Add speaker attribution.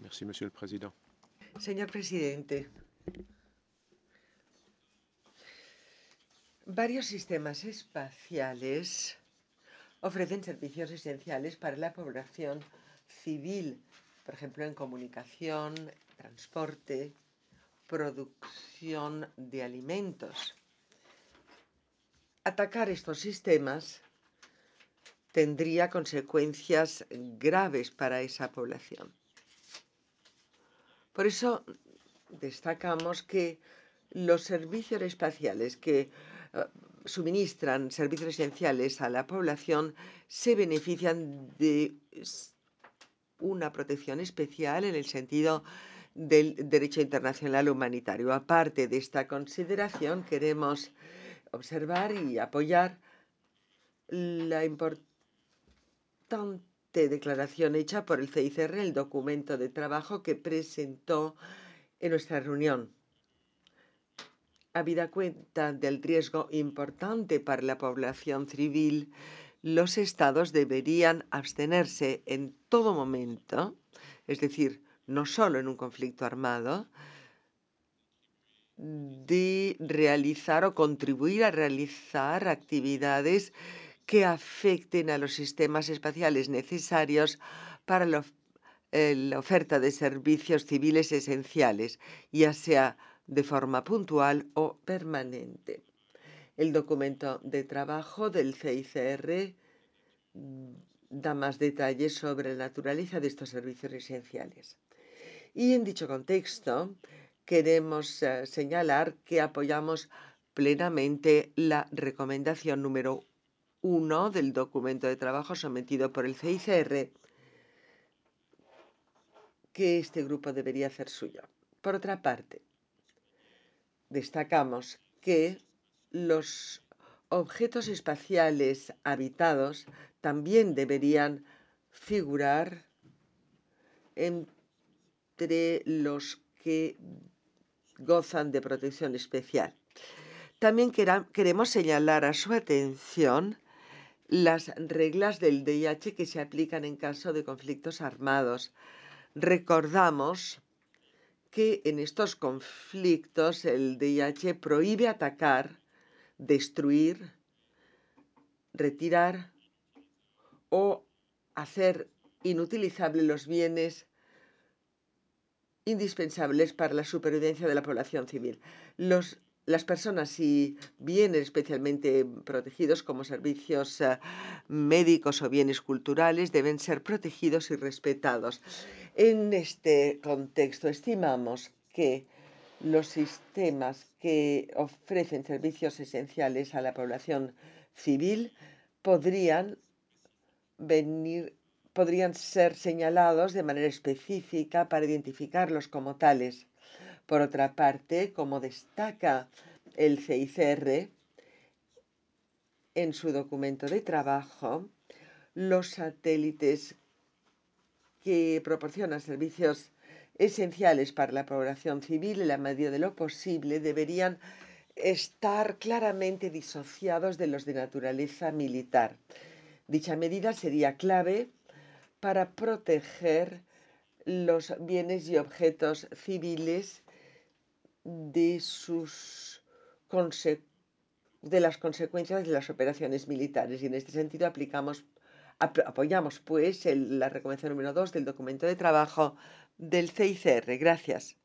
Speaker 1: Merci, Monsieur le Président.
Speaker 2: Señor presidente, varios sistemas espaciales ofrecen servicios esenciales para la población civil, por ejemplo, en comunicación, transporte, producción de alimentos. Atacar estos sistemas tendría consecuencias graves para esa población. Por eso destacamos que los servicios espaciales que suministran servicios esenciales a la población se benefician de una protección especial en el sentido del derecho internacional humanitario. Aparte de esta consideración, queremos observar y apoyar la importante declaración hecha por el CICR, el documento de trabajo que presentó en nuestra reunión. Habida cuenta del riesgo importante para la población civil, los estados deberían abstenerse en todo momento, es decir, no solo en un conflicto armado, de realizar o contribuir a realizar actividades que afecten a los sistemas espaciales necesarios para la oferta de servicios civiles esenciales, ya sea de forma puntual o permanente. El documento de trabajo del CICR da más detalles sobre la naturaleza de estos servicios esenciales. Y en dicho contexto, queremos señalar que apoyamos plenamente la recomendación número 1 del documento de trabajo sometido por el CICR, que este grupo debería hacer suyo. Por otra parte, destacamos que los objetos espaciales habitados también deberían figurar entre los que gozan de protección especial. También queremos señalar a su atención las reglas del DIH que se aplican en caso de conflictos armados. Recordamos que en estos conflictos el DIH prohíbe atacar, destruir, retirar o hacer inutilizables los bienes indispensables para la supervivencia de la población civil. Las personas y bienes especialmente protegidos como servicios médicos o bienes culturales deben ser protegidos y respetados. En este contexto estimamos que los sistemas que ofrecen servicios esenciales a la población civil podrían ser señalados de manera específica para identificarlos como tales. Por otra parte, como destaca el CICR en su documento de trabajo, los satélites que proporcionan servicios esenciales para la población civil, en la medida de lo posible, deberían estar claramente disociados de los de naturaleza militar. Dicha medida sería clave para proteger los bienes y objetos civiles de las consecuencias de las operaciones militares. Y en este sentido apoyamos, pues, la recomendación número 2 del documento de trabajo del CICR. Gracias.